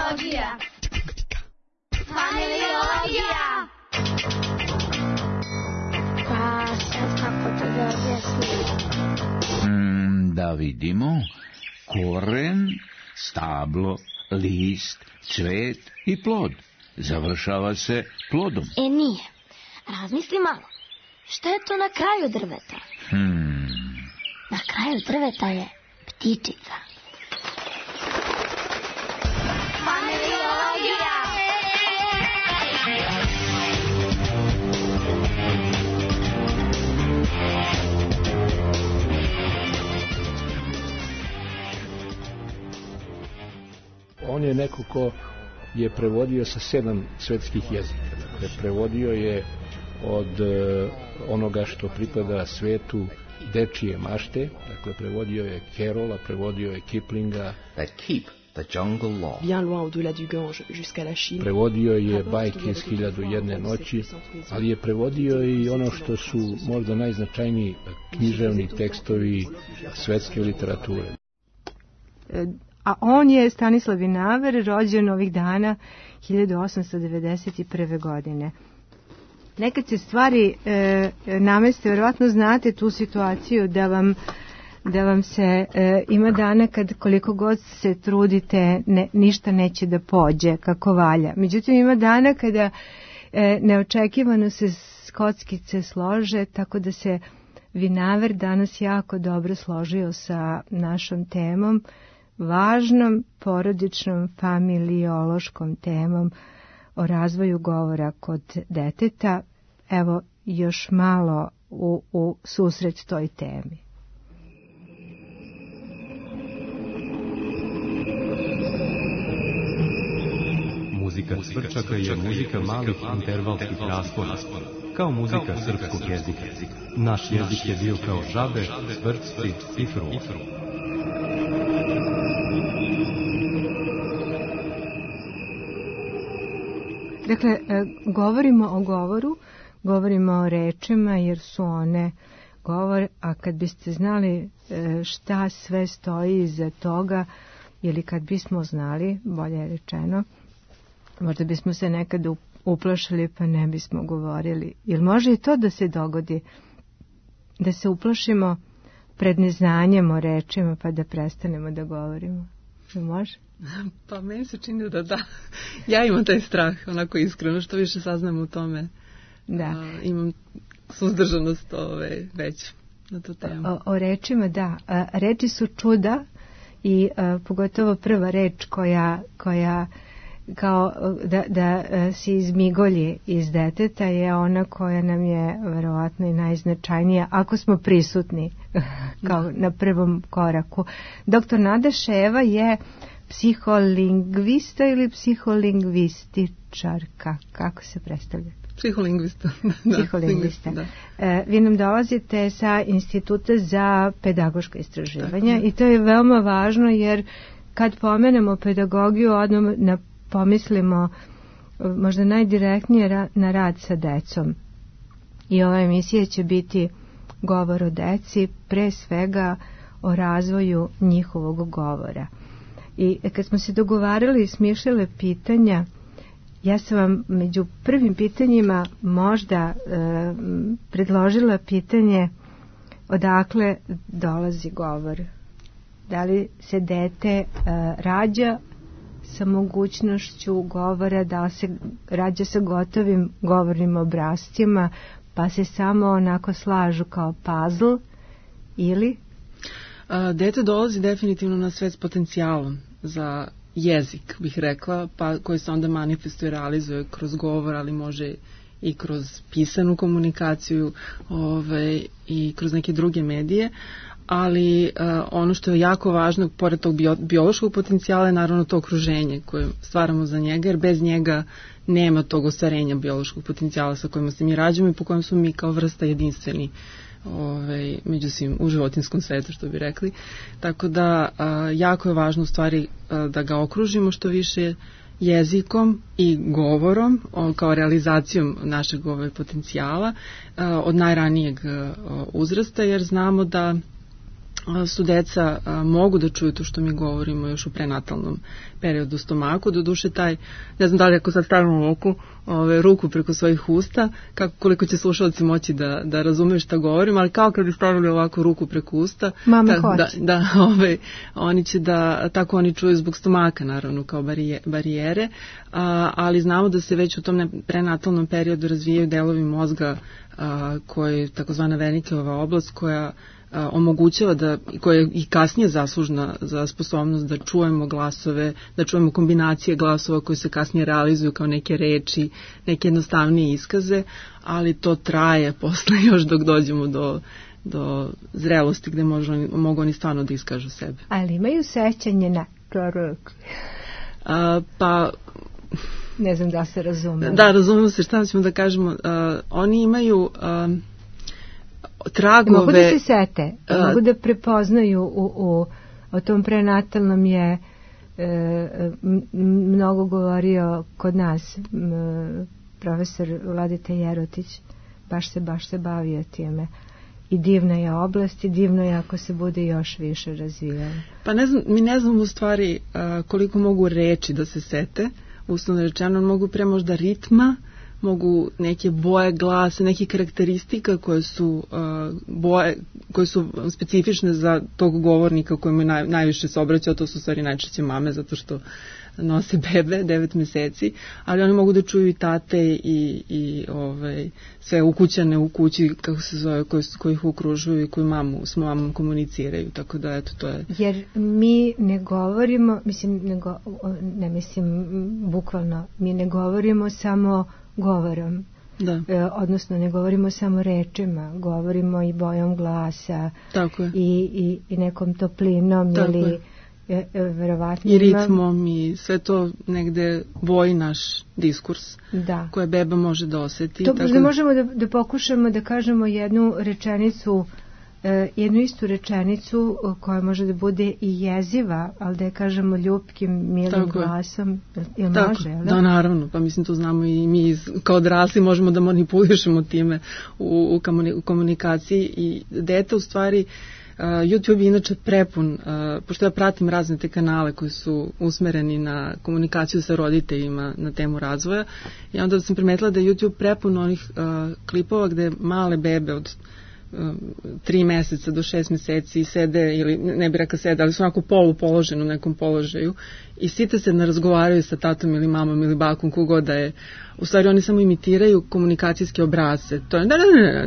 Familiologija. Familiologija. Pa sad kako to da objasnim? Da vidimo. Koren, stablo, list, cvet i plod. Završava se plodom. Nije. Razmisli malo. Šta je to na kraju drveta? Na kraju drveta je ptičica. Familiologija. On je neko ko je prevodio sa 7 svetskih jezika. Dakle, prevodio je od onoga što pripada svetu dečije mašte, dakle prevodio je Kerola, prevodio je Kiplinga. That keep the jungle law. Bien loin au-delà du Gange jusqu'à la Chine. Prevodio je bajke iz 1001 noći, ali je prevodio i ono što su možda najznačajniji književni tekstovi svetske literature. A on je Stanislav Vinaver, rođen ovih dana 1891. godine. Nekad se stvari nameste, verovatno znate tu situaciju da vam se ima dana kad koliko god se trudite ništa neće da pođe kako valja. Međutim ima dana kada neočekivano se kockice slože, tako da se Vinaver danas jako dobro složio sa našom temom, važnom porodičnom familiološkom temom o razvoju govora kod deteta. Evo još malo u susret toj temi. Muzika cvrčaka je muzika malih intervalskih raspona, kao muzika srpskog jezika. Naš jezik je bio kao žabe, cvrčci i frula. Dakle, govorimo o govoru, govorimo o rečima jer su one govor, a kad biste znali šta sve stoji iza toga, ili kad bismo znali, bolje rečeno, možda bismo se nekad uplašili pa ne bismo govorili. Ili može i to da se dogodi, da se uplašimo pred neznanjem o rečima pa da prestanemo da govorimo? Može? Pa meni se čini da. Ja imam taj strah, onako iskreno, što više saznam u tome. Da. Imam suzdržanost već na tu temu. O rečima, da. Reči su čuda i pogotovo prva reč koja kao da se izmigolji iz deteta je ona koja nam je verovatno i najznačajnija ako smo prisutni kao na prvom koraku. Doktor Nada Ševa je psiholingvista ili psiholingvističarka, kako se predstavlja? Psiholingvista. Psiholingvista. Vi nam dolazite sa Instituta za pedagoška istraživanja i to je veoma važno jer kad pomenemo pedagogiju odmah pomislimo možda najdirektnije na rad sa decom. I ova emisija će biti govor o deci, pre svega o razvoju njihovog govora. I kad smo se dogovarali i smišljale pitanja, ja sam vam među prvim pitanjima možda predložila pitanje odakle dolazi govor. Da li se dete rađa sa mogućnošću govora, da se rađa sa gotovim govornim obrascima, pa se samo onako slažu kao puzzle, ili? Dete dolazi definitivno na svet s potencijalom za jezik, bih rekla, pa koji se onda manifestuje, realizuje kroz govor, ali može i kroz pisanu komunikaciju i kroz neke druge medije. Ali ono što je jako važno, pored tog biološkog potencijala, je naravno to okruženje koje stvaramo za njega, jer bez njega nema tog ostvarenja biološkog potencijala sa kojima se mi rađamo i po kojem smo mi kao vrsta jedinstveni među svim u životinskom svetu, što bi rekli. Tako da jako je važno u stvari da ga okružimo što više jezikom i govorom kao realizacijom našeg potencijala od najranijeg uzrasta, jer znamo da su deca mogu da čuju to što mi govorimo još u prenatalnom periodu u stomaku. Doduše taj, ne znam da li ako sad stavimo ruku preko svojih usta, koliko će slušalci moći da razumeju šta govorim, ali kao kad bi stavili ovako ruku preko usta, mama hoće. Oni će tako oni čuju zbog stomaka, naravno, kao barijere, ali znamo da se već u tom prenatalnom periodu razvijaju delovi mozga koje je takozvana Wernickeova oblast, koja omogućava koja je i kasnije zaslužna za sposobnost da čujemo glasove, da čujemo kombinacije glasova koje se kasnije realizuju kao neke reči, neke jednostavnije iskaze, ali to traje posle još dok dođemo do zrelosti gde mogu oni stvarno da iskažu sebe. Ali imaju sećanje na prorok? Pa... Ne znam da se razume. Da, razumemo se, šta ćemo da kažemo. Oni imaju... tragove... Mogu da se sete, mogu da prepoznaju o tom prenatalnom je mnogo govorio kod nas profesor Vladeta Jerotić, baš se bavio time. I divna je oblast i divno je ako se bude još više razvijala. Pa mi ne znamo u stvari koliko mogu reči da se sete, uslovno rečeno, mogu pre možda ritma, mogu neke boje glasa, neke karakteristika koje su specifične za tog govornika kojemu najviše se obraća, a to su stvari najčešće mame, zato što nose bebe 9 meseci, ali oni mogu da čuju i tate i sve ukućane u kući, kako se zove, koji ih okružuju i koji s mamom komuniciraju, tako da eto to je. Jer mi ne govorimo, ne mislim bukvalno, mi ne govorimo samo govorom. Da. Odnosno ne govorimo samo rečima, govorimo i bojom glasa. Tako je. I nekom toplinom. Tako ili verovatno i ritmom i sve to negde boji naš diskurs koje beba može da oseti. To da možemo da pokušamo da kažemo jednu rečenicu, jednu istu rečenicu koja može da bude i jeziva, ali da je kažemo ljubkim, milim glasom. Ili može, ali? Da, naravno, pa mislim to znamo i mi kao odrasli možemo da manipulišemo time u komunikaciji i dete u stvari YouTube je inače prepun, pošto ja pratim razne te kanale koji su usmereni na komunikaciju sa roditeljima na temu razvoja i onda sam primetila da je YouTube prepun onih klipova gde male bebe od 3 meseca do 6 meseci sede, ili ne bi rekla sede, ali su onako polupoloženi u nekom položaju i site se ne razgovaraju sa tatom ili mamom ili bakom kogod da je. U stvari oni samo imitiraju komunikacijske obrasce. To je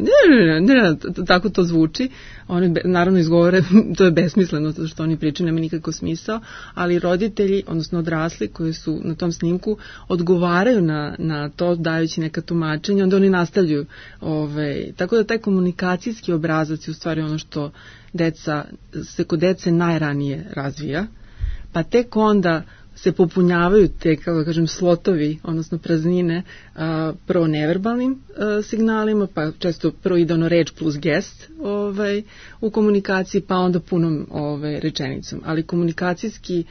tako to zvuči. Oni naravno izgovore, to je besmisleno to što oni pričaju, nema nikako smisao, ali roditelji, odnosno odrasli koji su na tom snimku odgovaraju na to dajući neka tumačenja, onda oni nastavljaju. Tako da taj komunikacijski obrazac je u stvari ono što se kod dece najranije razvija, pa tek onda se popunjavaju te, kako da kažem, slotovi, odnosno praznine, prvo neverbalnim signalima, pa često prvo ide ono reč plus gest u komunikaciji, pa onda punom rečenicom. Ali komunikacijski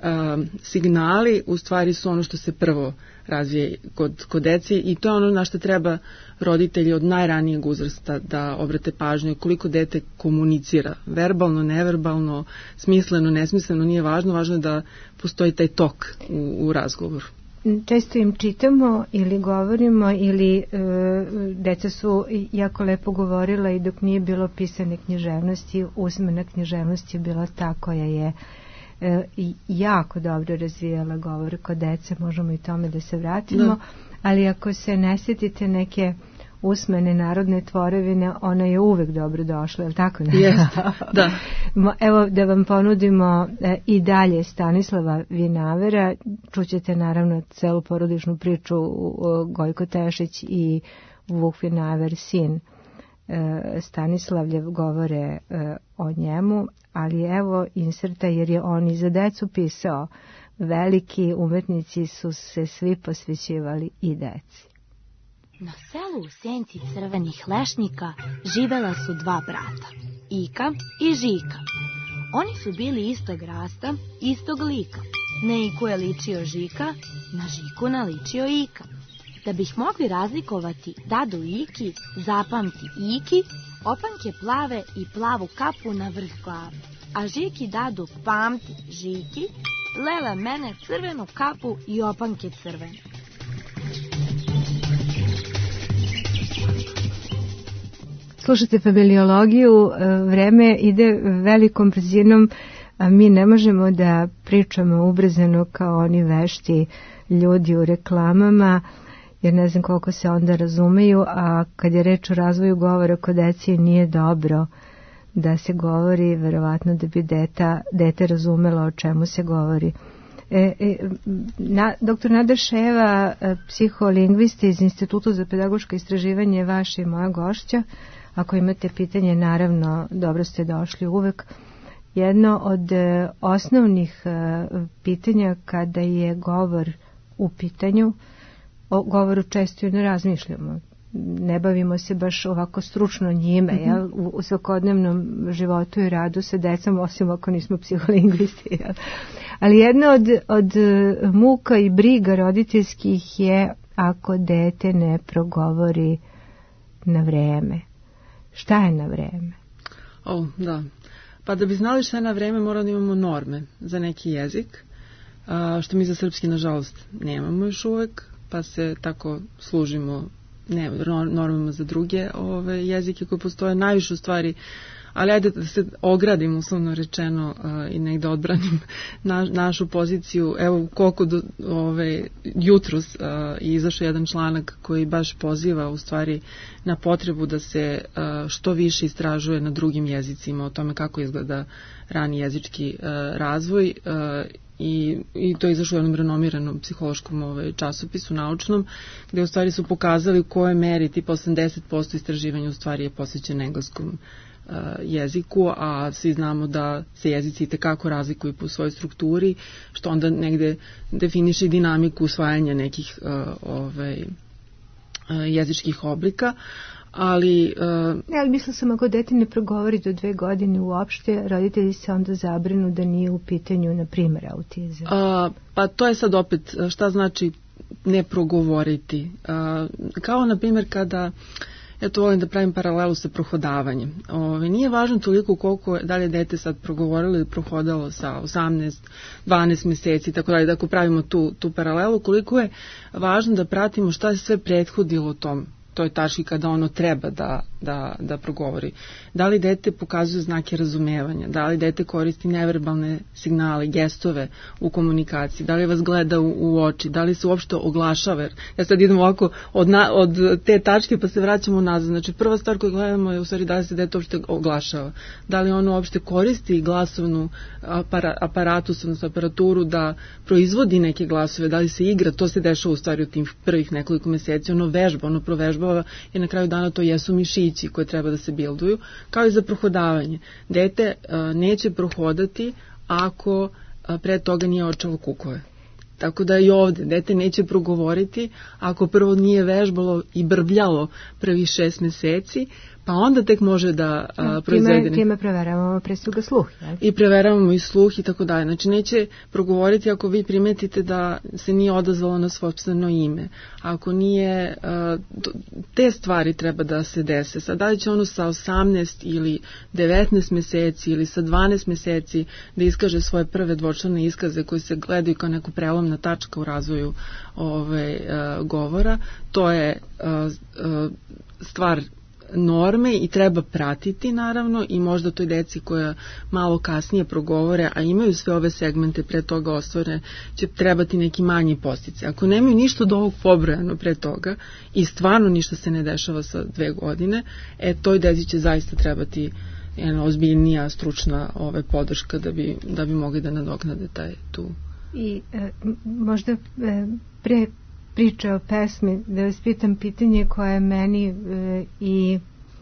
signali u stvari su ono što se prvo razvije kod deci i to je ono na što treba roditelji od najranijeg uzrasta da obrate pažnju koliko dete komunicira. Verbalno, neverbalno, smisleno, nesmisleno, nije važno, važno je da postoji taj tok u razgovoru. Često im čitamo ili govorimo ili deca su jako lepo govorila i dok nije bilo pisane književnosti, usmena književnost je bila ta koja je jako dobro razvijala govor kod dece, možemo i tome da se vratimo, ali ako se ne sjetite neke usmene narodne tvorevine, ona je uvek dobro došla, je li tako? Jeste, da. Evo da vam ponudimo i dalje Stanislava Vinavera, čućete naravno celu porodičnu priču Gojko Tešić i Vuk Vinaver, sin Stanislavljev, govore o njemu, ali evo inserta jer je on i za decu pisao. Veliki umetnici su se svi posvećivali i deci. Na selu u senci crvenih lešnika živela su 2 brata, Ika i Žika. Oni su bili istog rasta, istog lika. Na Iku je ličio Žika, na Žiku naličio Ika. Da bih mogli razlikovati Dadu i Iki, zapamti Iki, opanke plave i plavu kapu na vrh glave. A Žiki Dadu pamti Žiki, Lele mene crvenu kapu i opanke crvene. Slušate familiologiju, vreme ide velikom brzinom, a mi ne možemo da pričamo ubrzano kao oni vešti ljudi u reklamama, jer ne znam koliko se onda razumeju, a kad je reč o razvoju govora kod deci nije dobro da se govori, verovatno da bi dete razumelo o čemu se govori. Doktor Nada Ševa, psiholingvista iz Instituta za pedagoško istraživanje, vaša i moja gošća. Ako imate pitanje, naravno, dobro ste došli uvek. Jedno od osnovnih pitanja kada je govor u pitanju, o govoru često i ne razmišljamo. Ne bavimo se baš ovako stručno njime, jel? U svakodnevnom životu i radu sa decom, osim ako nismo psiholingvisti. Jel? Ali jedna od muka i briga roditeljskih je ako dete ne progovori na vreme. Šta je na vreme? Da. Pa da bi znali šta je na vreme, moramo da imamo norme za neki jezik, što mi za srpski, nažalost, nemamo još uvek, pa se tako služimo normama za druge jezike koje postoje. Najviše u stvari, ali ajde da se ogradim, uslovno rečeno, i negde odbranim našu poziciju. Evo koliko jutros izašao jedan članak koji baš poziva u stvari na potrebu da se što više istražuje na drugim jezicima o tome kako izgleda rani jezički razvoj, i to je izašlo u jednom renomiranom psihološkom časopisu naučnom, gde u stvari su pokazali u kojoj meri tipa 80% istraživanja u stvari je posvećen engleskom jeziku, a svi znamo da se jezici itekako razlikuju po svojoj strukturi, što onda negde definiše dinamiku usvajanja nekih jezičkih oblika. Ali mislila sam, ako dete ne progovori do 2 godine uopšte, roditelji se onda zabrinu da nije u pitanju, na primjer, autizam. Pa to je sad opet, šta znači ne progovoriti? Kao, na primjer, kada, ja to volim da pravim paralelu sa prohodavanjem. Nije važno toliko koliko, da li je dete sad progovorilo ili prohodalo sa 18, 12 meseci, tako dalje, da ako pravimo tu paralelu, koliko je važno da pratimo šta je sve prethodilo toj tački kada ono treba da progovori. Da li dete pokazuje znake razumevanja, da li dete koristi neverbalne signale, gestove u komunikaciji, da li vas gleda u oči, da li se uopšte oglašava. Ja sad idem ovako od te tačke pa se vraćamo nazad. Znači prva stvar koju gledamo je u stvari da li se dete uopšte oglašava. Da li ono uopšte koristi glasovnu aparatus, odnosno aparaturu da proizvodi neke glasove, da li se igra, to se dešava u stvari u tim prvih nekoliko meseci, ono vežba, ono provežbava i na kraju dana to jesu mišići koje treba da se bilduju, kao i za prohodavanje. Dete neće prohodati ako pre toga nije očalo kukove. Tako da i ovde dete neće progovoriti ako prvo nije vežbalo i brbljalo prvih 6 meseci, pa onda tek može da proizvede. Time preveravamo pre svega sluh. Jel? I preveravamo i sluh i tako dalje. Znači neće progovoriti ako vi primetite da se nije odazvalo na sopstveno ime. Ako nije, te stvari treba da se dese. Sad da li će ono sa 18 ili 19 meseci ili sa 12 meseci da iskaže svoje prve dvočlane iskaze koji se gledaju kao neku prelomna tačka u razvoju govora, to je stvar norme i treba pratiti naravno i možda toj deci koja malo kasnije progovore, a imaju sve ove segmente pre toga ostvare, će trebati neki manji postice. Ako nemaju ništa od ovog pobrojano pre toga i stvarno ništa se ne dešava sa 2 godine, toj deci će zaista trebati jedna ozbiljnija stručna podrška da bi mogli da nadoknade tu. I možda pre priče o pesmi, da vas pitam pitanje koje je meni i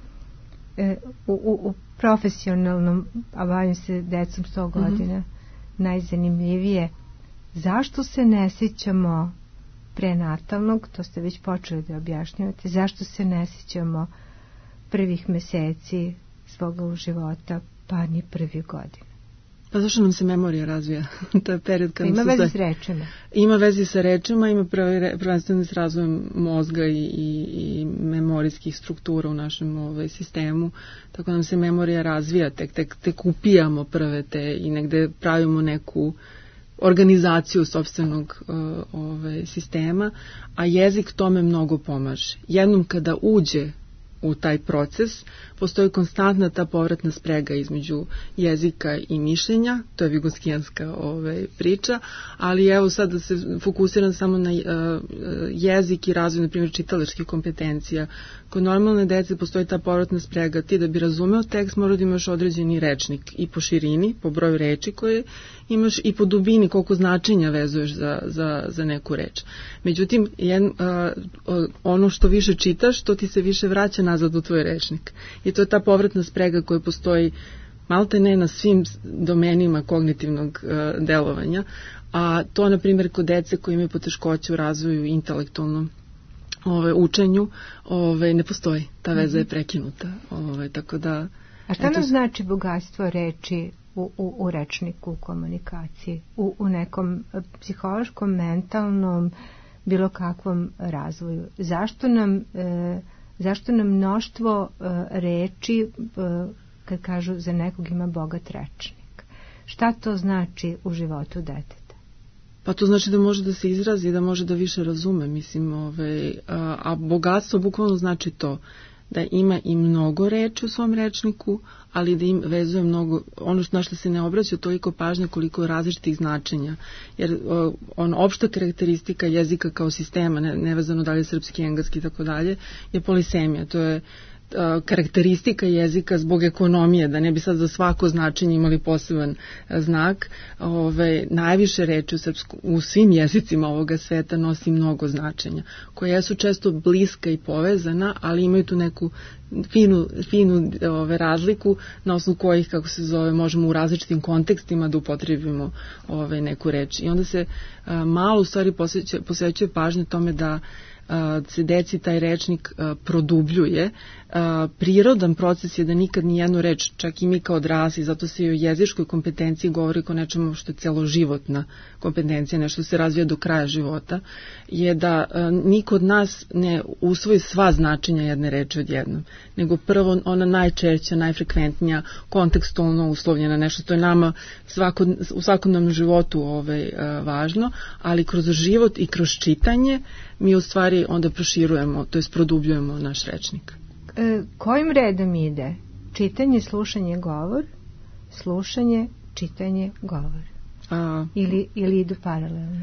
u profesionalnom, a bavim se decom 100 godina, najzanimljivije. Zašto se ne sjećamo prenatalnog, to ste već počeli da objašnjavate, zašto se ne sjećamo prvih meseci svoga života, pa ni prvi godine? Pa zašto nam se memorija razvija? To je period kad ima veze s rečima. Ima veze sa rečima, ima prvenstveno s razvojem mozga i memorijskih struktura u našem sistemu, tako nam se memorija razvija, tek upijamo prve te i negde pravimo neku organizaciju sopstvenog sistema, a jezik tome mnogo pomaže. Jednom kada uđe u taj proces, postoji konstantna ta povratna sprega između jezika i mišljenja, to je vigoskijanska priča, ali evo sad da se fokusiram samo na jezik i razvoj, na primjer, čitalačkih kompetencija. Kod normalne dece postoji ta povratna sprega, ti da bi razumeo tekst mora da imaš određeni rečnik i po širini, po broju reči koje imaš i po dubini koliko značenja vezuješ za neku reč. Međutim, ono što više čitaš, to ti se više vraća nazad u tvoj rečnik. I to je ta povratna sprega koja postoji malte ne na svim domenima kognitivnog delovanja, a to, na primjer, kod dece koji imaju poteškoće u razvoju intelektualnom učenju, ne postoji. Ta veza je prekinuta. Tako da, a šta nam znači bogatstvo reči u rečniku, u komunikaciji, u nekom psihološkom, mentalnom, bilo kakvom razvoju? Zašto nam mnoštvo reči, kad kažu za nekog ima bogat rečnik? Šta to znači u životu deteta? Pa to znači da može da se izrazi, da može da više razume, mislim, a bogatstvo bukvalno znači to da ima i mnogo reči u svom rečniku, ali da im vezuje mnogo, ono na što se ne obraća toliko pažnje koliko različitih značenja, jer opšta karakteristika jezika kao sistema, nevezano da li je srpski, engleski i tako dalje, je polisemija, to je karakteristika jezika zbog ekonomije, da ne bi sad za svako značenje imali poseban znak. Najviše reči u svim jezicima ovoga sveta nosi mnogo značenja, koje su često bliska i povezana, ali imaju tu neku finu razliku na osnovu kojih, kako se zove, možemo u različitim kontekstima da upotrebimo neku reč. I onda se malo u stvari posvećuje pažnje tome da se deci taj rečnik produbljuje. Prirodan proces je da nikad ni jednu reč, čak i mi kao odrasli, zato se i o jezičkoj kompetenciji govori kao nečemu što je celoživotna kompetencija, nešto se razvija do kraja života, je da niko od nas ne usvoji sva značenja jedne reči odjednom, nego prvo ona najčešća, najfrekventnija, kontekstualno uslovljena, nešto što je nama u svakodnevnom životu važno, ali kroz život i kroz čitanje mi u stvari onda proširujemo, to jest produbljujemo naš rečnik. Kojim redom ide? Čitanje, slušanje, govor? Slušanje, čitanje, govor? Ili idu paralelno?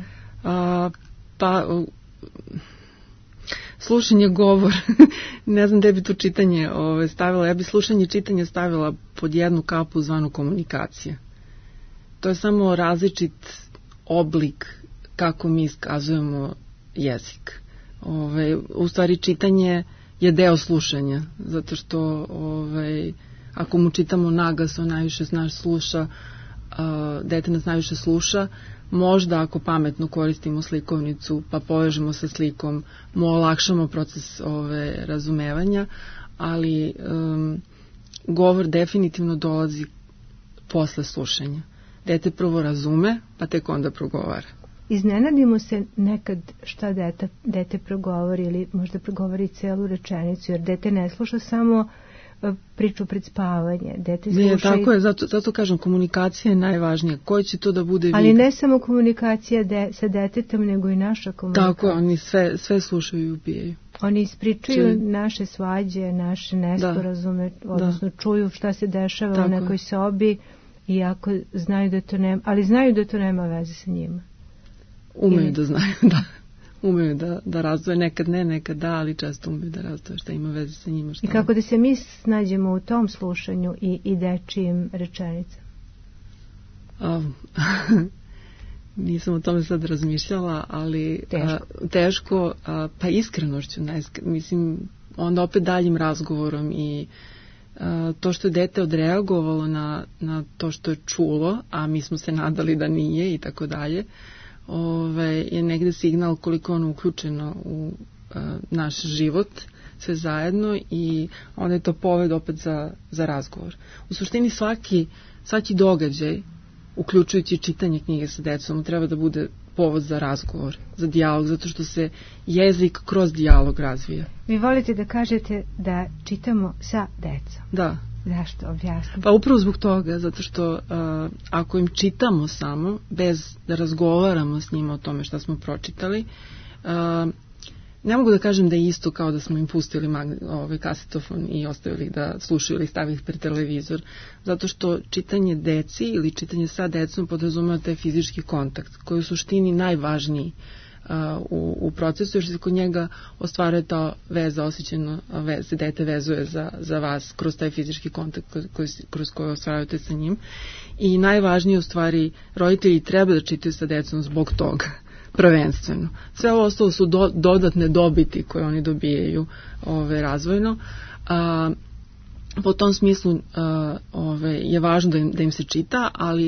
Slušanje, govor. Ne znam da bi tu čitanje stavila. Ja bi slušanje i čitanje stavila pod jednu kapu zvanu komunikacija. To je samo različit oblik kako mi iskazujemo jezik. U stvari čitanje je deo slušanja, zato što ako mu čitamo naglas, on najviše sluša, dete nas najviše sluša. Možda ako pametno koristimo slikovnicu pa povežemo sa slikom, mu olakšamo proces razumevanja, ali govor definitivno dolazi posle slušanja. Dete prvo razume, pa tek onda progovara. Iznenadimo se nekad šta dete progovori ili možda progovori celu rečenicu, jer dete ne sluša samo priču pred spavanje. Dete sluša. Ne, tako je, zato kažem, komunikacija je najvažnija. Koji će to da bude vid? Ali ne samo komunikacija sa detetom, nego i naša komunikacija. Tako je, oni sve slušaju i upijaju. Oni ispričaju naše svađe, naše nesporazume, odnosno čuju šta se dešava u nekoj sobi, iako znaju da to nema, ali znaju da to nema veze sa njima. Umeju da znaju, umeju da razdvoje, nekad ne, nekad da, ali često umeju da razdvoje šta ima veze sa njima. I kako da se mi snađemo u tom slušanju i dečijim rečenicama? Nisam o tome sad razmišljala, ali teško, pa iskrenošću, mislim, onda opet daljim razgovorom i to što je dete odreagovalo na to što je čulo, a mi smo se nadali da nije i tako dalje, je negde signal koliko je ono uključeno u naš život, sve zajedno, i onda je to poved opet za razgovor. U suštini svaki događaj uključujući čitanje knjige sa decom, treba da bude povod za razgovor, za dijalog, zato što se jezik kroz dijalog razvija. Vi volite da kažete da čitamo sa decom. Da. Zašto? Objasnite. Pa upravo zbog toga, zato što ako im čitamo samo, bez da razgovaramo s njima o tome šta smo pročitali, ne mogu da kažem da je isto kao da smo im pustili kasetofon i ostavili da slušaju ili stavili pred televizor, zato što čitanje deci ili čitanje sa decom podrazumeva taj fizički kontakt, koji je u suštini najvažniji u procesu, jer se kod njega ostvaruje ta veza, osjećeno se dete vezuje za vas kroz taj fizički kontakt kroz koji ostvarujete sa njim. I najvažnije u stvari, roditelji treba da čitaju sa decom zbog toga, prvenstveno. Sve ovo ostalo su dodatne dobiti koje oni dobijaju razvojno. Po tom smislu je važno da im se čita, ali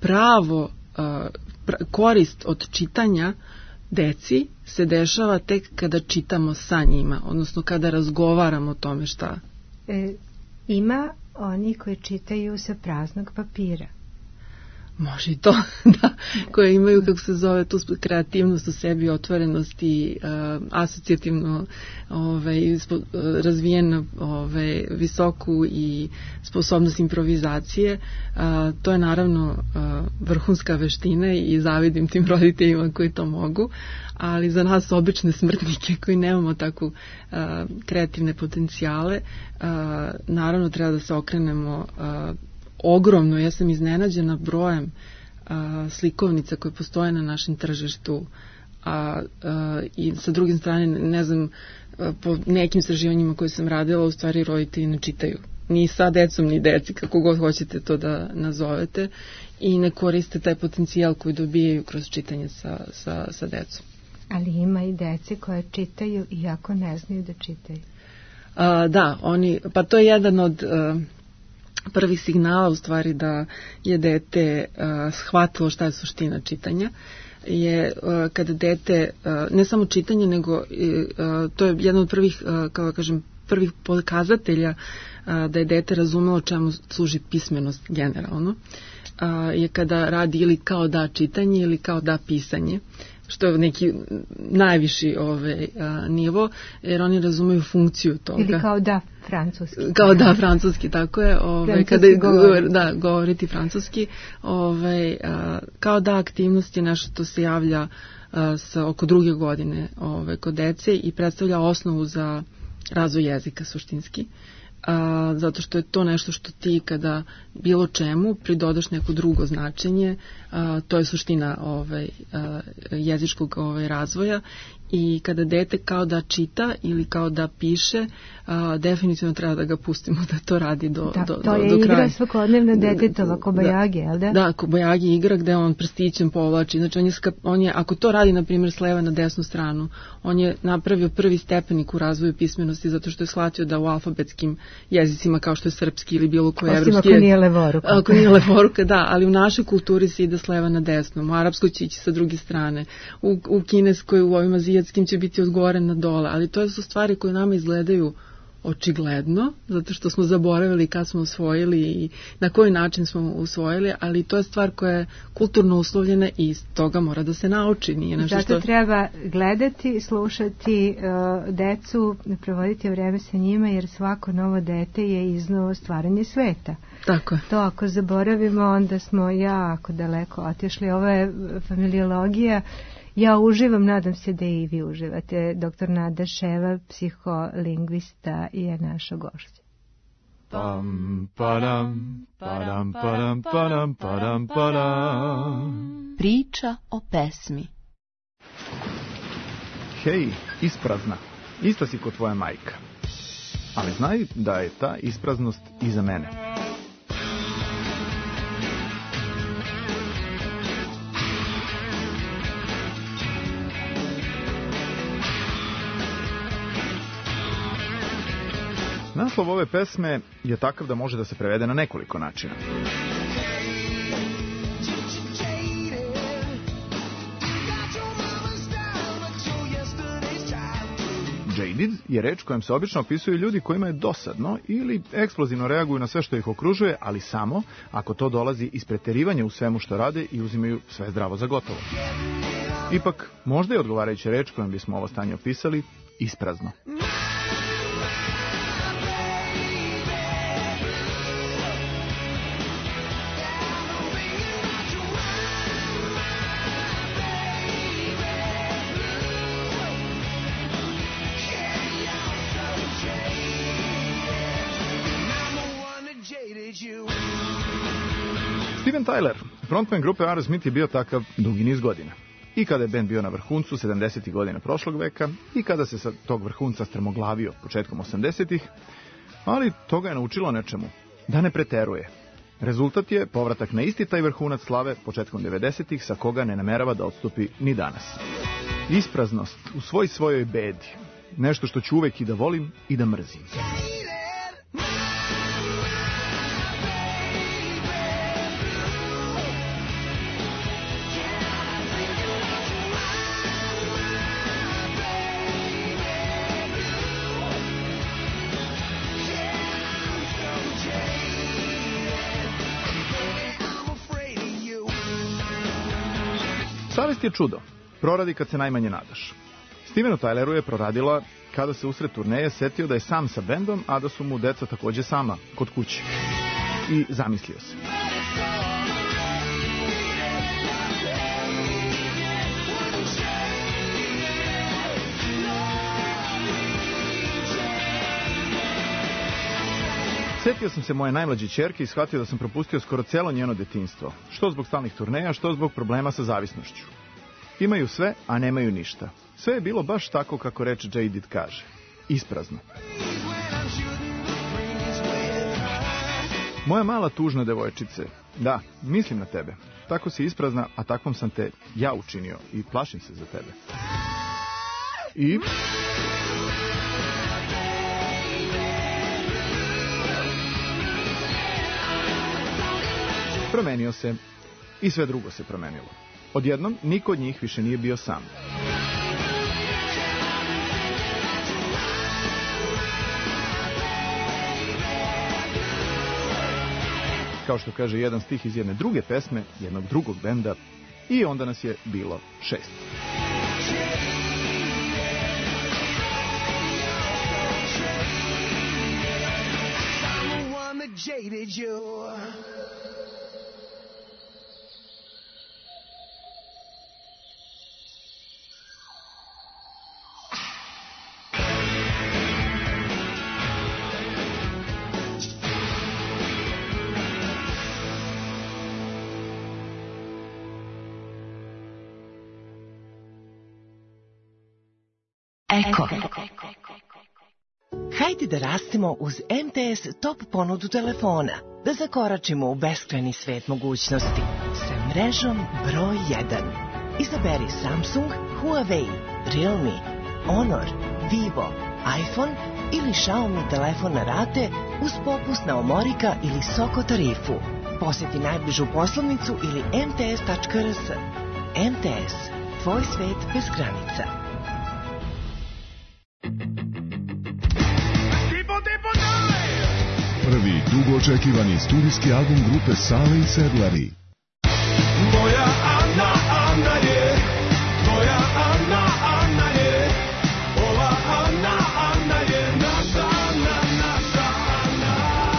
korist od čitanja deci se dešava tek kada čitamo sa njima, odnosno kada razgovaramo o tome šta. Ima oni koji čitaju sa praznog papira. Može i to, da, koje imaju, kako se zove, tu kreativnost u sebi, otvorenost i asocijativno razvijenu visoku i sposobnost improvizacije. To je naravno vrhunska veština i zavidim tim roditeljima koji to mogu, ali za nas obične smrtnike koji nemamo takvu kreativne potencijale, naravno treba da se okrenemo ogromno. Ja sam iznenađena brojem slikovnica koje postoje na našem tržištu, i sa druge strane, ne znam, po nekim istraživanjima koje sam radila, u stvari roditelji ne čitaju ni sa decom ni deci, kako god hoćete to da nazovete, i ne koriste taj potencijal koji dobijaju kroz čitanje sa decom. Ali ima i dece koje čitaju iako ne znaju da čitaju. Da, pa to je jedan od prvih signala u stvari da je dete shvatilo šta je suština čitanja, je kada dete, ne samo čitanje, nego to je jedan od prvih, kao kažem, prvih pokazatelja da je dete razumelo čemu služi pismenost generalno, je kada radi ili kao da čitanje ili kao da pisanje, što je neki najviši nivo, jer oni razumeju funkciju toga. Ili kao da francuski. Kao da francuski, tako je. Kada govoriti francuski. Kao da aktivnost je nešto što se javlja oko 2. godine kod dece i predstavlja osnovu za razvoj jezika suštinski. Zato što je to nešto što ti kada bilo čemu pridodaš neko drugo značenje, to je suština jezičkog razvoja, i kada dete kao da čita ili kao da piše, definitivno treba da ga pustimo da to radi do kraja. To je igra svakodnevna detetova, Kobajagi, jel da? Da, Kobajagi igra gde on prstićem povlači. Znači on je, ako to radi na primjer s leve na desnu stranu, on je napravio prvi stepenik u razvoju pismenosti, zato što je shvatio da u alfabetskim jezicima kao što je srpski ili bilo koji evropski jezik. Ako nije levoruka. Ako nije levoruka, da, ali u našoj kulturi se ide s leva na desno, u arapskoj će ići sa druge strane, u kineskoj, u ovim azijatskim će biti od gore na dole, ali to su stvari koje nama izgledaju očigledno, zato što smo zaboravili kad smo usvojili i na koji način smo usvojili, ali to je stvar koja je kulturno uslovljena i iz toga mora da se nauči. Nije nešto zato treba gledati, slušati decu, provoditi vreme sa njima, jer svako novo dete je iznova stvaranje sveta. Tako je. To ako zaboravimo, onda smo jako daleko otišli. Ovo je familiologija. Ja uživam, nadam se da i vi uživate. Dr. Nada Ševa, psiholingvista, je naša gošća. Pam, padam, padam, padam, padam, padam, padam. Priča o pesmi. Hej, isprazna, ista si kod tvoja majka. Ali znaj da je ta ispraznost iza mene. Naslov ove pesme je takav da može da se prevede na nekoliko načina. Jaded je reč kojom se obično opisuju ljudi kojima je dosadno ili eksplozivno reaguju na sve što ih okružuje, ali samo ako to dolazi iz preterivanja u svemu što rade i uzimaju sve zdravo za gotovo. Ipak, možda je odgovarajuća reč kojom bismo ovo stanje opisali isprazno. Steven Tyler, frontman grupe Aerosmith, je bio takav dugi niz godina. I kada je bend bio na vrhuncu 70. godina prošlog veka, i kada se sa tog vrhunca strmoglavio početkom 80-ih, ali to ga je naučilo nečemu, da ne preteruje. Rezultat je povratak na isti taj vrhunac slave početkom 90-ih, sa koga ne namerava da odstupi ni danas. Ispraznost u svojoj bedi, nešto što ću uvek i da volim i da mrzim. Savest je čudo. Proradi kad se najmanje nadaš. Stevenu Tyleru je proradila kada se usred turneje setio da je sam sa bendom, a da su mu deca takođe sama kod kuće. I zamislio se. Setio sam se moje najmlađe ćerke i shvatio da sam propustio skoro celo njeno detinjstvo. Što zbog stalnih turneja, što zbog problema sa zavisnošću. Imaju sve, a nemaju ništa. Sve je bilo baš tako kako reč Jaded kaže. Isprazno. Moja mala tužna devojčice. Da, mislim na tebe. Tako si isprazna, a takvom sam te ja učinio i plašim se za tebe. I... promenio se i sve drugo se promenilo. Odjednom, niko od njih više nije bio sam. Kao što kaže jedan stih iz jedne druge pesme, jednog drugog benda, i onda nas je bilo 6. Eko. Hajde da rastemo uz MTS top ponudu telefona, da zakoračimo u beskrajni svet mogućnosti sa mrežom broj 1. Izaberi Samsung, Huawei, Realme, Honor, Vivo, iPhone ili Xiaomi telefon na rate uz popust na Omorika ili Soko tarifu. Poseti najbližu poslovnicu ili mts.rs. MTS, tvoj svet bez granica. Prvi dugo očekivani studijski album grupe Sale i Sedlari. Moja Ana, Ana je, moja Ana, Ana je, ova Ana, Ana je, naša Ana, naša Ana.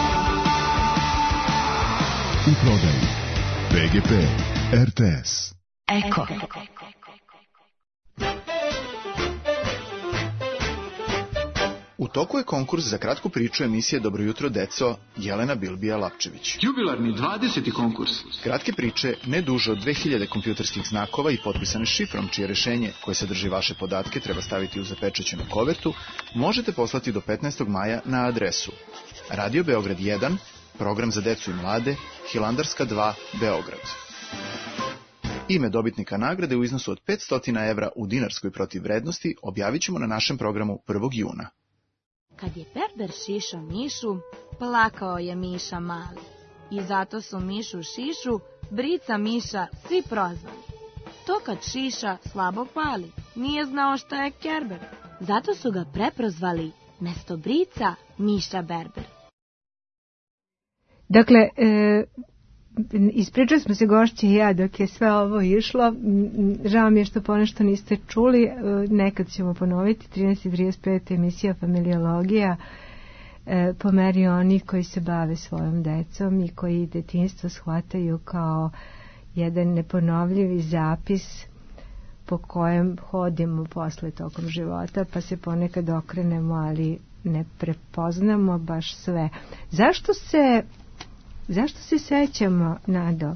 U prodaji PGP RTS. Eko. U toku je konkurs za kratku priču emisije Dobro jutro, deco, Jelena Bilbija-Lapčević. Jubilarni 20. konkurs. Kratke priče, ne duže od 2000 kompjuterskih znakova i potpisane šifrom, čije rešenje, koje sadrži vaše podatke, treba staviti u zapečaćenu kovertu, možete poslati do 15. maja na adresu Radio Beograd 1, program za decu i mlade, Hilandarska 2, Beograd. Ime dobitnika nagrade u iznosu od 500 evra u dinarskoj protivvrednosti objavit ćemo na našem programu 1. juna. Kad je Berber šišao Mišu, plakao je Miša mali. I zato su Mišu Šišu, Brica Miša, svi prozvali. To kad Šiša slabo pali, nije znao šta je Kerber. Zato su ga preprozvali mesto brica Miša Berber. Dakle, ispričali smo se gošće i ja dok je sve ovo išlo. Žao mi je što ponešto niste čuli. Nekad ćemo ponoviti. 13:35 emisija Familiologija. Po meri onih koji se bave svojom decom i koji detinjstvo shvataju kao jedan neponovljivi zapis po kojem hodimo posle tokom života, pa se ponekad okrenemo, ali ne prepoznamo baš sve. Zašto se sećamo, Nado?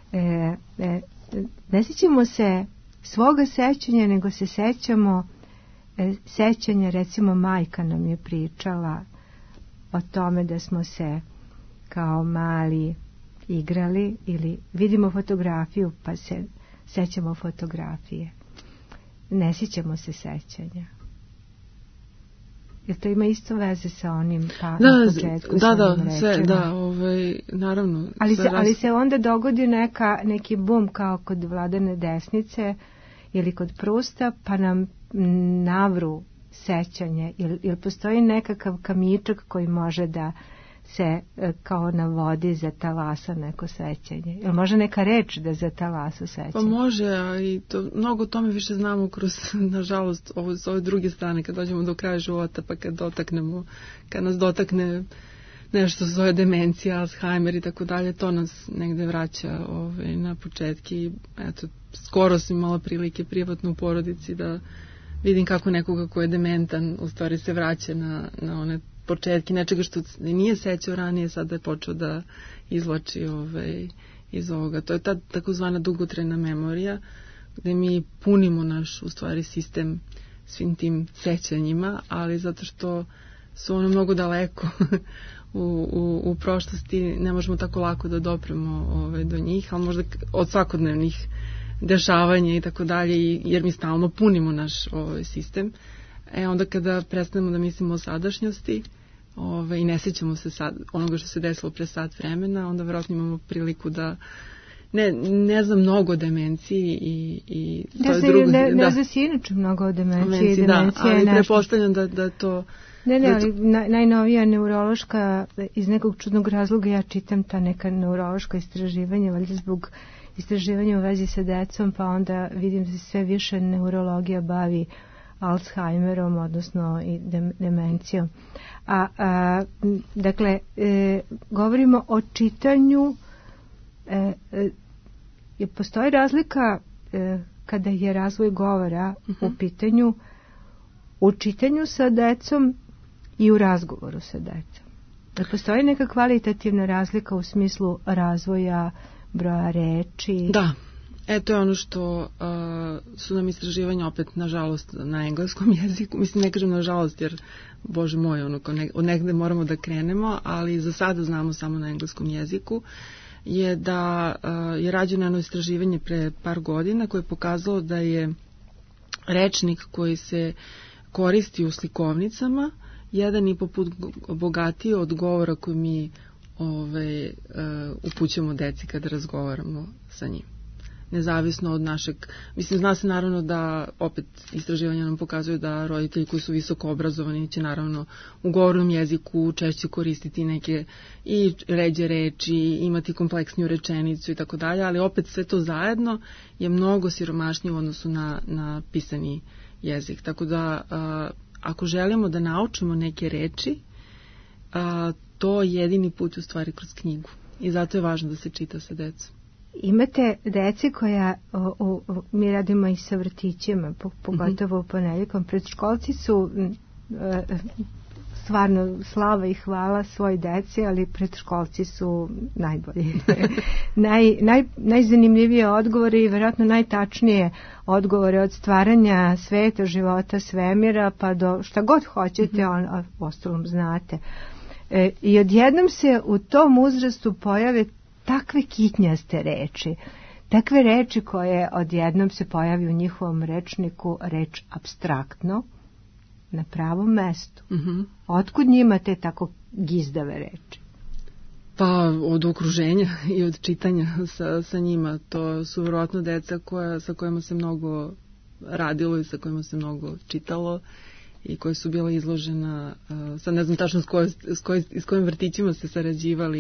Ne sećamo se svoga sećanja, nego se sećamo sećanja, recimo majka nam je pričala o tome da smo se kao mali igrali, ili vidimo fotografiju pa se sećamo fotografije. Ne sećamo se sećanja. Jer to ima isto veze sa onim na početku. Da, sve, naravno. Ali se onda dogodi neki bum kao kod Vladane Desnice ili kod Prusta, pa nam navru sećanje. Ili postoji nekakav kamičak koji može da se kao na vodi zatalasa neko sećanje? Ili može neka reč da zatalasa sećanje? Pa može, ali mnogo tome više znamo kroz, nažalost, s ove druge strane, kad dođemo do kraja života, pa kad nas dotakne nešto zove demencija, Alzheimer i tako dalje, to nas negde vraća na početke. Eto, skoro sam imala prilike privatno u porodici da vidim kako nekoga ko je dementan u stvari se vraća na one početke nečega što nije sećao ranije, sada je počeo da izvlači iz ovoga. To je ta takozvana dugotrajna memorija, gde mi punimo naš, u stvari, sistem svim tim sećanjima, ali zato što su ono mnogo daleko u prošlosti, ne možemo tako lako da dopremo do njih, ali možda od svakodnevnih dešavanja i tako dalje, jer mi stalno punimo naš sistem. Onda kada prestanemo da mislimo o sadašnjosti i ne sjećamo se onoga što se desilo pre sat vremena, onda vjerojatno imamo priliku da ne znam mnogo o demenciji i to je drugo. Ne zna si inače mnogo o demenciji. Da, ali prepostavljam da to... ali najnovija neurološka, iz nekog čudnog razloga ja čitam ta neka neurološka istraživanja, valjda zbog istraživanja u vezi sa decom, pa onda vidim da se sve više neurologija bavi Alzheimerom, odnosno i demencijom. Dakle, govorimo o čitanju. Postoji razlika kada je razvoj govora u pitanju, u čitanju sa decom i u razgovoru sa decom. Postoji neka kvalitativna razlika u smislu razvoja broja reči? Da. To je ono što su nam istraživanja opet, nažalost, na engleskom jeziku. Mislim, ne kažem nažalost, jer, Bože moj, od negde moramo da krenemo, ali za sada znamo samo na engleskom jeziku, je da je rađeno jedno istraživanje pre par godina koje je pokazalo da je rečnik koji se koristi u slikovnicama 1,5 put bogatiji od govora koji mi upućujemo deci kada razgovaramo sa njim. Nezavisno od našeg, mislim, zna se naravno da opet istraživanja nam pokazuju da roditelji koji su visoko obrazovani će naravno u govornom jeziku češće koristiti neke i ređe reči, imati kompleksniju rečenicu i tako dalje, ali opet sve to zajedno je mnogo siromašnije u odnosu na pisani jezik. Tako da ako želimo da naučimo neke reči, to je jedini put u stvari kroz knjigu i zato je važno da se čita sa decom. Imate dece koja, mi radimo i sa vrtićima, pogotovo ponedjeljkom, predškolci su stvarno slava i hvala svoj deci, ali predškolci su najbolji. Najzanimljivije odgovore i vjerojatno najtačnije odgovore od stvaranja sveta, života, svemira, pa do šta god hoćete, a ostalom znate. I odjednom se u tom uzrastu pojave takve kitnjaste reči, takve reči koje odjednom se pojavi u njihovom rečniku, reč apstraktno, na pravom mestu. Otkud njima te tako gizdave reči? Pa od okruženja i od čitanja sa njima. To su vjerojatno deca sa kojima se mnogo radilo i sa kojima se mnogo čitalo i koja su bila izložena, sad ne znam tačno s kojim vrtićima ste sarađivali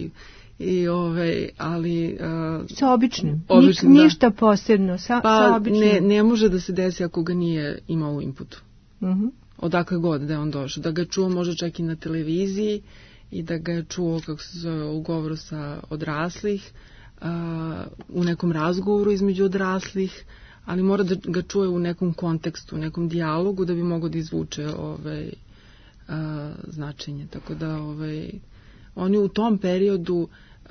ali sa običnim ništa posebno sa običnim. Ne može da se desi ako ga nije imao u inputu. Odakle god da je on došao, da ga čuo možda čak i na televiziji i da ga je čuo kako se zove u govoru sa odraslih, u nekom razgovoru između odraslih, ali mora da ga čuje u nekom kontekstu, u nekom dijalogu da bi mogao da izvuče značenje. Tako da oni u tom periodu,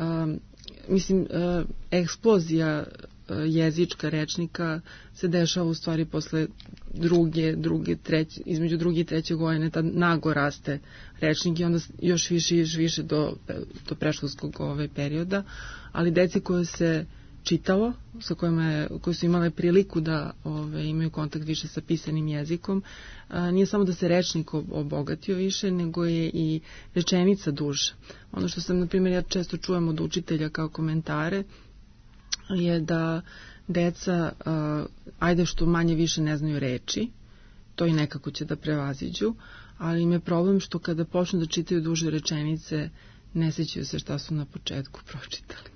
eksplozija jezička rečnika se dešava u stvari posle između druge i treće godine, tad nago raste rečnik i onda još više do predškolskog perioda, ali deci koje se čitalo, koje su imale priliku da imaju kontakt više sa pisanim jezikom, nije samo da se rečnik obogatio više, nego je i rečenica duža. Ono što sam, na primjer, ja često čujem od učitelja kao komentare, je da deca, ajde što manje više ne znaju reči, to i nekako će da prevaziđu, ali im je problem što kada počnu da čitaju duže rečenice, ne sećaju se šta su na početku pročitali.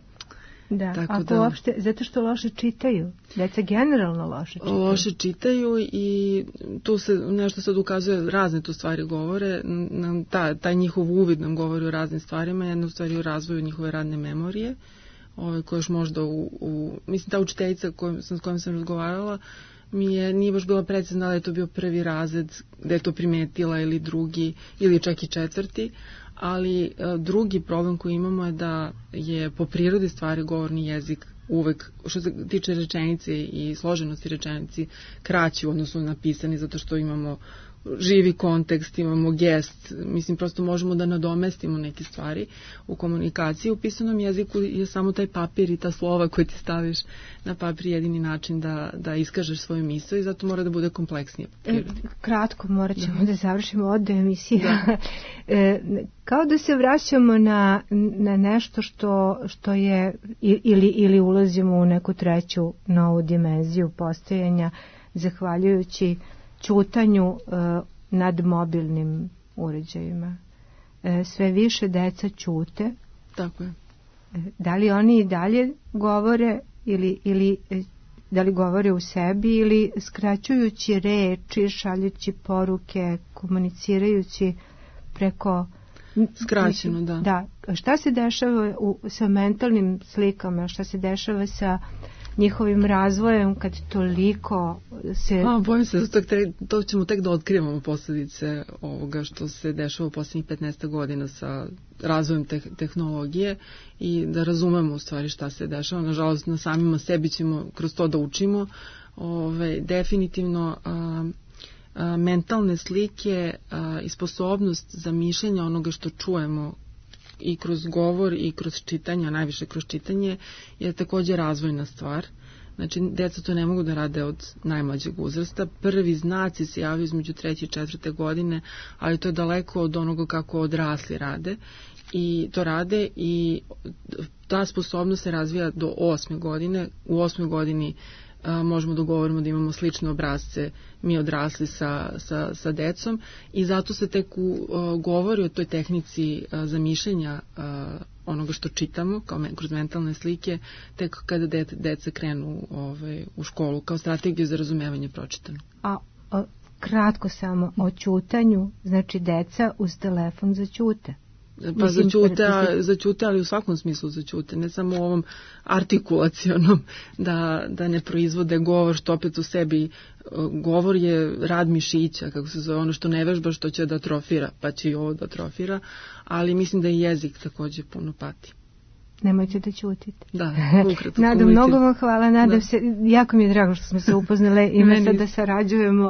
Da, ako uopšte, zato što loše čitaju. Deca generalno loše čitaju. Loše čitaju i tu se nešto sad ukazuje, razne tu stvari govore, taj njihov uvid nam govori o raznim stvarima, jedno u stvari o razvoju njihove radne memorije, koja još možda mislim, ta učiteljica s kojom sam razgovarala nije baš bila precizna da je to bio prvi razred, da je to primetila ili drugi, ili čak i četvrti, ali drugi problem koji imamo je da je po prirodi stvari govorni jezik uvek, što se tiče rečenice i složenosti rečenici, kraći u odnosu na pisani, zato što imamo živi kontekst, imamo gest, mislim, prosto možemo da nadomestimo neke stvari u komunikaciji. U pisanom jeziku je samo taj papir i ta slova koje ti staviš na papir jedini način da iskažeš svoju misao i zato mora da bude kompleksnije. Kratko, morat ćemo da završimo od emisije. Kao da se vraćamo na nešto što je ili ulazimo u neku treću novu dimenziju postojanja zahvaljujući ćutanju nad mobilnim uređajima. Sve više deca ćute. Tako je. Da li oni i dalje govore ili da li govore u sebi ili skraćujući reči, šaljući poruke, komunicirajući preko... Skraćeno, da. Da. Šta se dešava sa mentalnim slikama, šta se dešava sa njihovim razvojem kad toliko se... Bojim se, to ćemo tek da otkrivamo posljedice ovoga što se dešava u posljednjih 15 godina sa razvojem tehnologije i da razumemo u stvari šta se dešava. Nažalost, na samima sebi ćemo kroz to da učimo. Definitivno mentalne slike i sposobnost za mišljenje onoga što čujemo i kroz govor i kroz čitanje, a najviše kroz čitanje, je također razvojna stvar. Znači, deca to ne mogu da rade od najmlađeg uzrasta. Prvi znaci se javljaju između 3. i 4. godine, ali to je daleko od onoga kako odrasli rade. I to rade i ta sposobnost se razvija do 8. godine. U 8. godini možemo da govorimo da imamo slične obrazce mi odrasli sa decom i zato se tek govori o toj tehnici zamišljenja onoga što čitamo kroz mentalne slike tek kada deca krenu u školu kao strategiju za razumevanje pročitano. A kratko samo o ćutanju, znači deca uz telefon zaćute. Pa zaćute, ali u svakom smislu zaćute, ne samo u ovom artikulacionom, da ne proizvode govor, što opet u sebi govor je rad mišića, kako se zove, ono što ne vežba, što će da atrofira, pa će i ovo da atrofira, ali mislim da i jezik također puno pati. Nemojte da ćutite. Da, ukratko. Nada, mnogo vam hvala. Nada, jako mi je drago što smo se upoznale i mi sad da sarađujemo.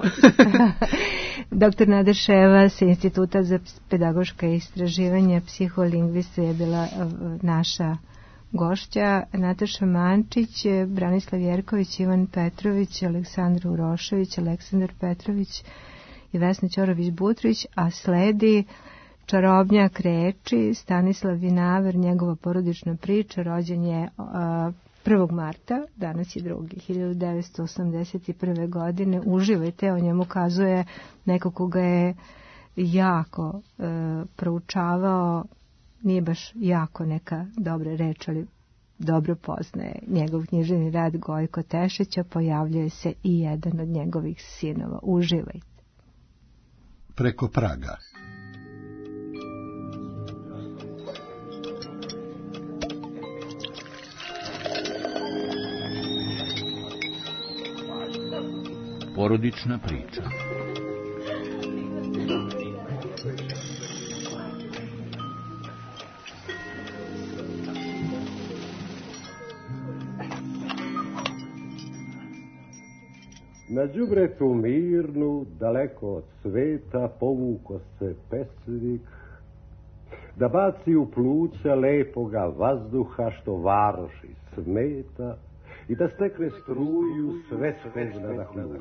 Dr. Nada Ševa sa Instituta za pedagoška istraživanja, psiholingvista je bila naša gošća. Nataša Mančić, Branislav Jerković, Ivan Petrović, Aleksandra Urošević, Aleksandar Petrović i Vesna Ćorović-Butrić, a sledi Čarobnjak reči, Stanislav Vinaver, njegova porodična priča, rođen je 1. marta, danas je 1981. godine, uživajte, o njemu kazuje neko koga je jako proučavao, nije baš jako neka dobra reč, ali dobro poznaje njegov književni rad Gojko Tešića, pojavljuje se i jedan od njegovih sinova. Uživajte. Preko praga. Porodična priča. Na đubretu mirnu, daleko od sveta, povuko se pesnik, da baci u pluća lepoga vazduha što varoši smeta i da stekne struju svetskog nadahnuća.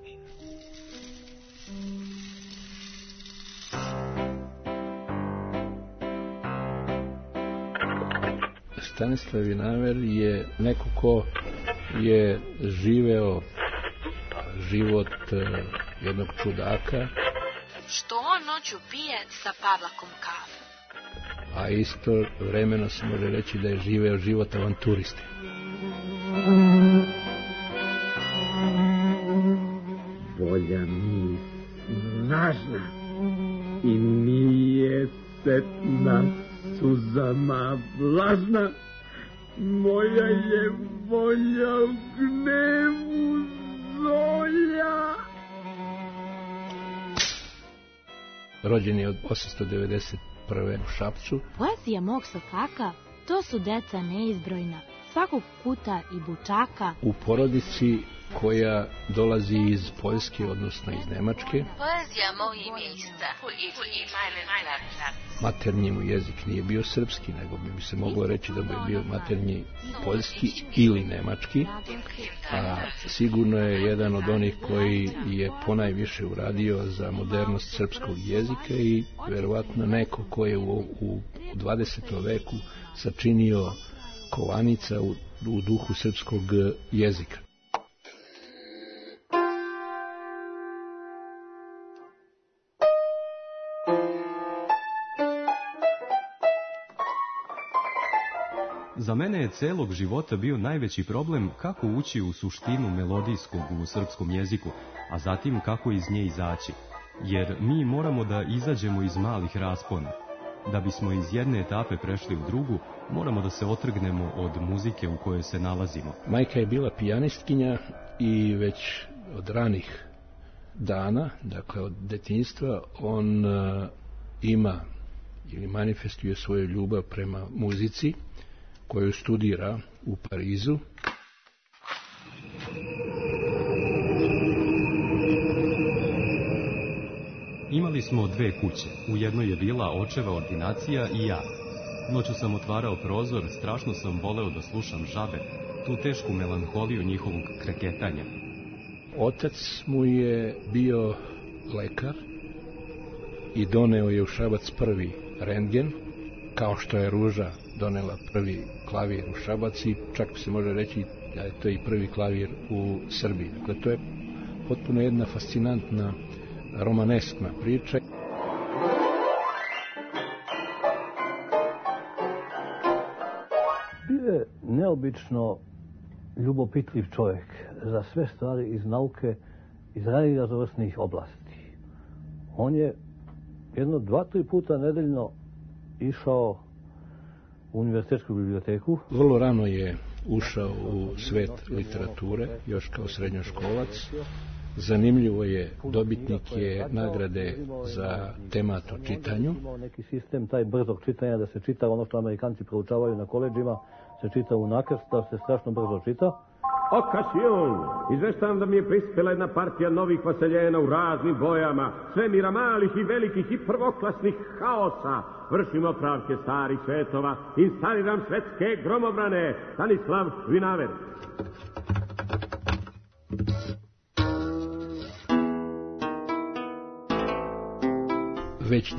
Stanislav Vinaver je neko ko je živeo život jednog čudaka. Što on noću pije sa Pavlakom kavu. A isto vremeno se može reći da je živeo život avanturiste. Volja mi snažna i nije setna suzama vlažna. Moja je volja u gnevu zolja. Rođen je od 891. u Šapcu. Poezija mog sokaka, to su deca neizbrojna, svakog kuta i bučaka. U porodici koja dolazi iz Poljske, odnosno iz Nemačke. Poezija mojih mjesta. Maternji mu jezik nije bio srpski, nego bi se moglo reći da mu je bio maternji poljski ili nemački. A sigurno je jedan od onih koji je ponajviše uradio za modernost srpskog jezika i verovatno neko ko je u 20. veku sačinio kovanica u duhu srpskog jezika. Za mene je celog života bio najveći problem kako ući u suštinu melodijskog u srpskom jeziku, a zatim kako iz nje izaći. Jer mi moramo da izađemo iz malih raspona. Da bismo iz jedne etape prešli u drugu, moramo da se otrgnemo od muzike u kojoj se nalazimo. Majka je bila pijanistkinja i već od ranih dana, dakle od detinjstva, on ima ili manifestuje svoju ljubav prema muzici, koju studira u Parizu. Imali smo dve kuće. U jednoj je bila očeva ordinacija i ja. Noću sam otvarao prozor, strašno sam voleo da slušam žabe, tu tešku melanholiju njihovog kreketanja. Otac mu je bio lekar i doneo je u Šabac prvi rentgen, kao što je Ruža donela prvi klavir u Šabac i čak se može reći da je to i prvi klavir u Srbiji. Dakle, to je potpuno jedna fascinantna romaneskna priča. Bio je neobično ljubopitljiv čovjek za sve stvari iz nauke, iz raznovrsnih oblasti. On je jedno 2-3 puta nedeljno išao u univerzitetsku biblioteku. Vrlo rano je ušao u svet literature, još kao srednjoškolac. Zanimljivo je, dobitnik je nagrade za temat o čitanju. Neki sistem taj brzog čitanja, da se čita ono što Amerikanci proučavaju na koledžima, se čita u nakrst, da se strašno brzo čita. Okasion! Izveštavam da mi je prispela jedna partija novih vaseljena u raznim bojama, svemira malih i velikih i prvoklasnih haosa. Vršim opravke starih svetova, instaliram svetske gromobrane. Stanislav Vinaver. Već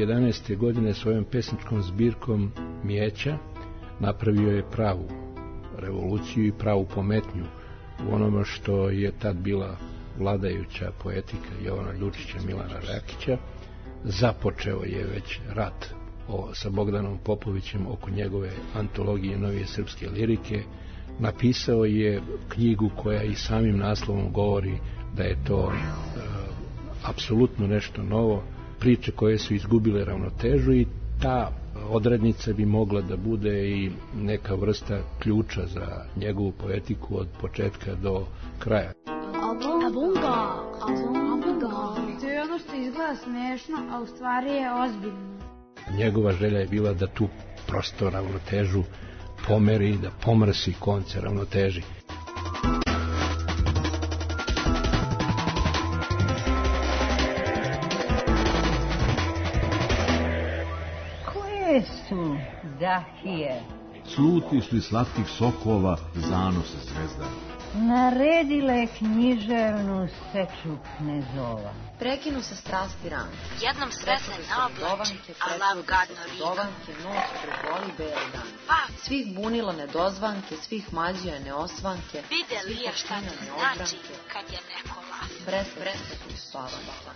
911. godine svojom pesničkom zbirkom Mijeća napravio je pravu revoluciju i pravu pometnju u onome što je tad bila vladajuća poetika Jovana Ljučića, Milana Rakića. Započeo je već rat sa Bogdanom Popovićem oko njegove antologije novije srpske lirike. Napisao je knjigu koja i samim naslovom govori da je to apsolutno nešto novo, priče koje su izgubile ravnotežu, i ta odrednica bi mogla da bude i neka vrsta ključa za njegovu poetiku od početka do kraja. To je ono što izgleda smešno, a u stvari je ozbiljno. Njegova želja je bila da tu prosto ravnotežu pomeri, da pomrsi konce ravnoteži. Koje su dahije? Sluti slatkih sokova, zanose zvezdana. Naredile književnu seču knezova. Prekinu se strasti rano. Jednom sretne na oblači, a lav gadno rigom. Dovanke noć preboli beli dan. Svih bunila nedozvanke, svih mađija neosvanke. Vide li je šta to znači kad je neko lav? Presretni spava balan.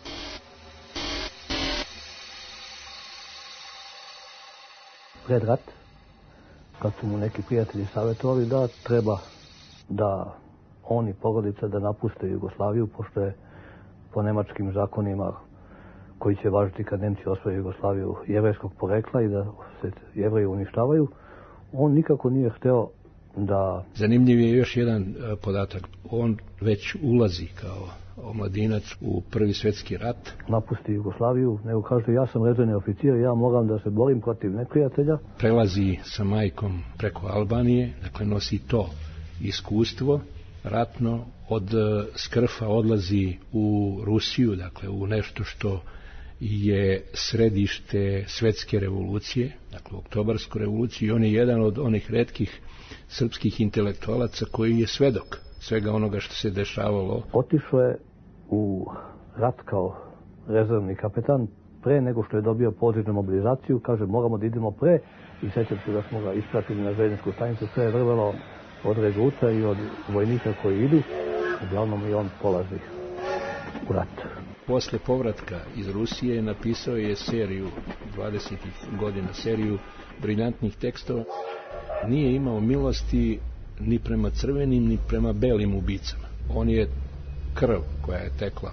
Pred rat, kad su mu neki prijatelji savjetovali da treba da oni, porodica, da napuste Jugoslaviju, pošto je po nemačkim zakonima koji će važiti kad Nemci osvoje Jugoslaviju jevrejskog porekla i da se jevreji uništavaju, on nikako nije hteo da... Zanimljiv je još jedan podatak. On već ulazi kao omladinac u Prvi svjetski rat. Napusti Jugoslaviju, nego kaže ja sam rezervni oficir, ja moram da se borim protiv neprijatelja. Prelazi sa majkom preko Albanije, dakle nosi to iskustvo ratno, od Skrfa odlazi u Rusiju, dakle u nešto što je središte svetske revolucije, dakle oktobarsku revoluciju, i on je jedan od onih retkih srpskih intelektualaca koji je svedok svega onoga što se dešavalo. Otišao je u rat kao rezervni kapetan pre nego što je dobio poziv na mobilizaciju, kaže moramo da idemo pre, i sjećam se da smo ga ispratili na željezničku stanicu, sve je vrvelo od regruta i od vojnika koji idu, uglavnom i on polazi u rat. Posle povratka iz Rusije napisao je seriju 20. godina, seriju briljantnih tekstova. Nije imao milosti ni prema crvenim, ni prema belim ubicama. On je krv koja je tekla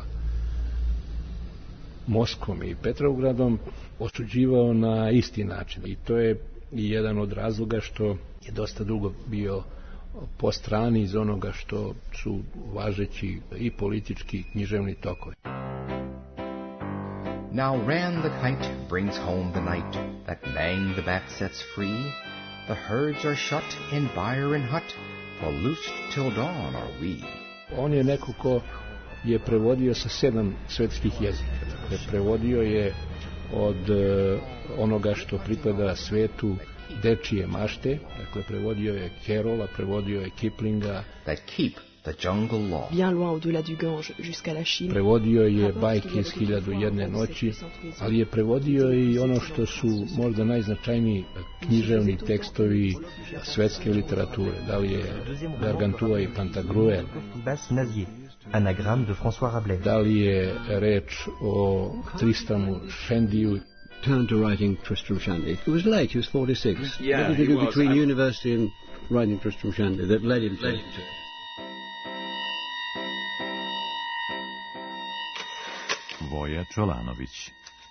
Moskvom i Petrovgradom osuđivao na isti način. I to je jedan od razloga što je dosta dugo bio po strani iz onoga što su važeći i politički i književni tokovi. Now ran the kite brings home the night that Mang the bat sets free. The herds are shut in byre and hut, for loosed till dawn are we. On je neko ko je prevodio sa 7 svetskih jezika. Dakle, prevodio je od onoga što pripada svetu dečije mašte, dakle prevodio je Kerola, prevodio je Kiplinga. That keep the jungle law. Bien loin au-delà du Gange jusqu'à la Chine. Prevodio je bajke iz 1001 noći, ali je prevodio i ono što su možda najznačajniji književni tekstovi svetske literature. Da li je Gargantua i Pantagruel, anagramme de François Rabelais. Da li je reč o Tristanu Shendiju. Turned to writing Tristram Shandy. It was late, he was 46. Yeah, what did he do between university and writing Tristram Shandy that led him to it? Voja Čolanović.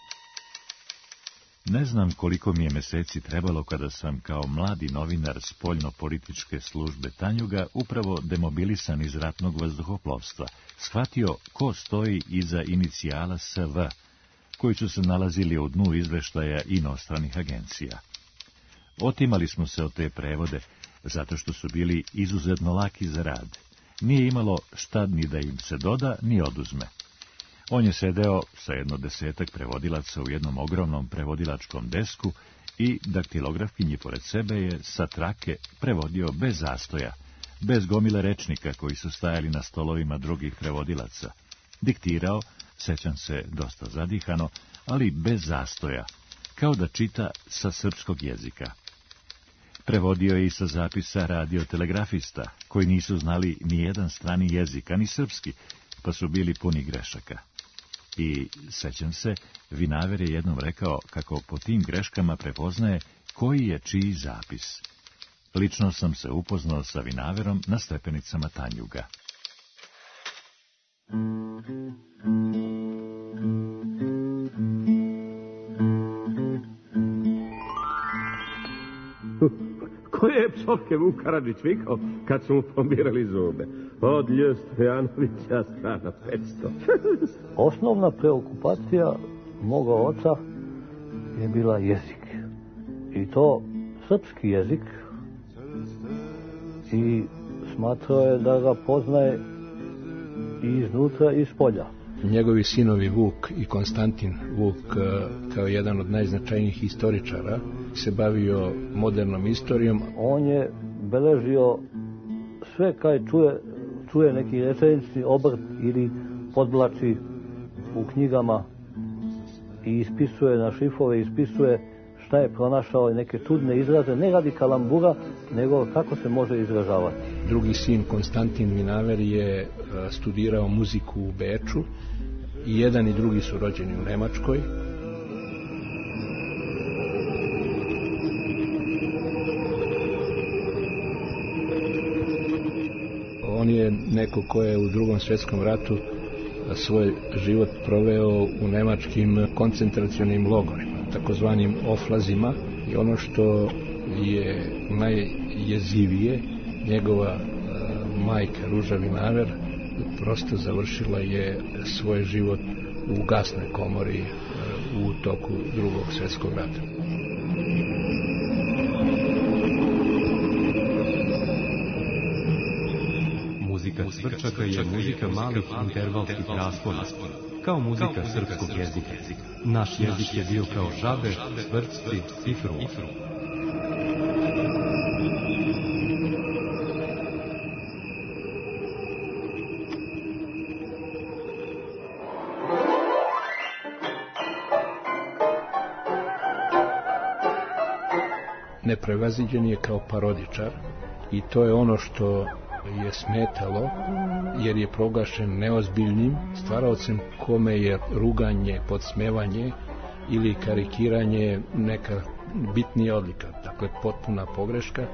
Ne znam koliko mi je meseci trebalo kada sam kao mladi novinar spoljno-političke službe Tanjuga, upravo demobilisan iz ratnog vazduhoplovstva, shvatio ko stoji iza inicijala SV, koji su se nalazili u dnu izveštaja inostranih agencija. Otimali smo se od te prevode, zato što su bili izuzetno laki za rad. Nije imalo šta ni da im se doda, ni oduzme. On je sedeo sa 10 prevodilaca u jednom ogromnom prevodilačkom desku i daktilografkinji pored sebe je sa trake prevodio bez zastoja, bez gomile rečnika koji su stajali na stolovima drugih prevodilaca. Diktirao, sećam se dosta zadihano, ali bez zastoja, kao da čita sa srpskog jezika. Prevodio je i sa zapisa radiotelegrafista, koji nisu znali ni jedan strani jezik, ani srpski, pa su bili puni grešaka. I, sećam se, Vinaver je jednom rekao kako po tim greškama prepoznaje koji je čiji zapis. Lično sam se upoznao sa Vinaverom na stepenicama Tanjuga. Koje je psovke Vuk Karadžić vikao kad su mu pomirali zube? Od Lje Stojanovića strana 500. Osnovna preokupacija moga oca je bila jezik. I to srpski jezik. I smatrao je da ga poznaje i iznutra i iz polja. Njegovi sinovi Vuk i Konstantin Vuk, kao jedan od najznačajnijih historičara, se bavio modernom istorijom. On je beležio sve kaj čuje neki rečenični obrt ili podvlači u knjigama i ispisuje na šifove, ispisuje šta je pronašao i neke čudne izraze, ne radi kalambura, nego kako se može izražavati. Drugi sin, Konstantin Vinaver, je studirao muziku u Beču i jedan i drugi su rođeni u Nemačkoj. On je neko ko je u Drugom svjetskom ratu svoj život proveo u nemačkim koncentracionim logorima, takozvanim oflazima, i ono što je najjezivije, njegova majka Ruža Vinaver prosto završila je svoj život u gasnoj komori u toku Drugog svjetskog rata. Muzika Cvrčaka je muzika malih intervalskih raspona, kao muzika srpskog jezika. Naš jezik je bio kao žabe, cvrčci, cifru. Neprevaziđen je kao parodičar i to je ono što je smetalo, jer je proglašen neozbiljnim stvaraocem kome je ruganje, podsmevanje ili karikiranje neka bitnija odlika, dakle potpuna pogreška.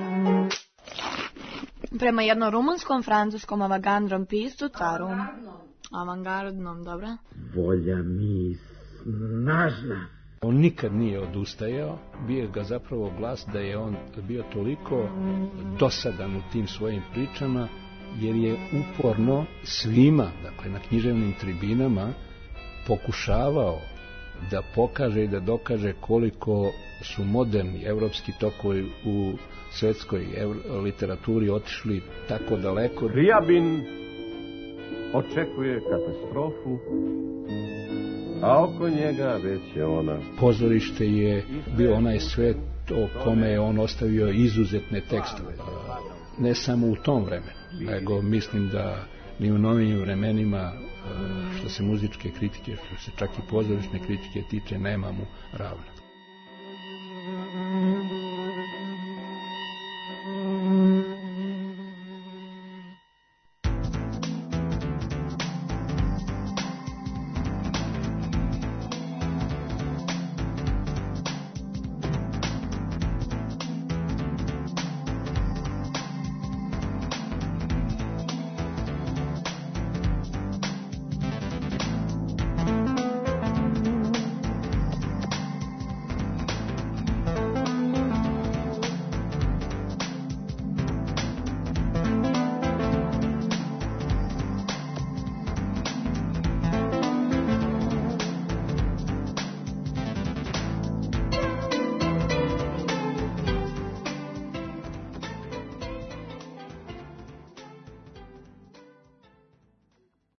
Prema jednom rumunskom, francuskom avangardnom piscu, avangardnom, dobro? Volja mi snažna. On nikad nije odustajao, bio ga zapravo glas da je on bio toliko dosadan u tim svojim pričama, jer je uporno svima, dakle na književnim tribinama, pokušavao da pokaže i da dokaže koliko su moderni evropski tokovi u svetskoj literaturi otišli tako daleko. Rijabin očekuje katastrofu, a oko njega već je ona. Pozorište je bio onaj svet o kome je on ostavio izuzetne tekstove. Ne samo u tom vremenu, nego mislim da ni u novim vremenima, što se muzičke kritike, što se čak i pozorišne kritike tiče, nema mu ravna.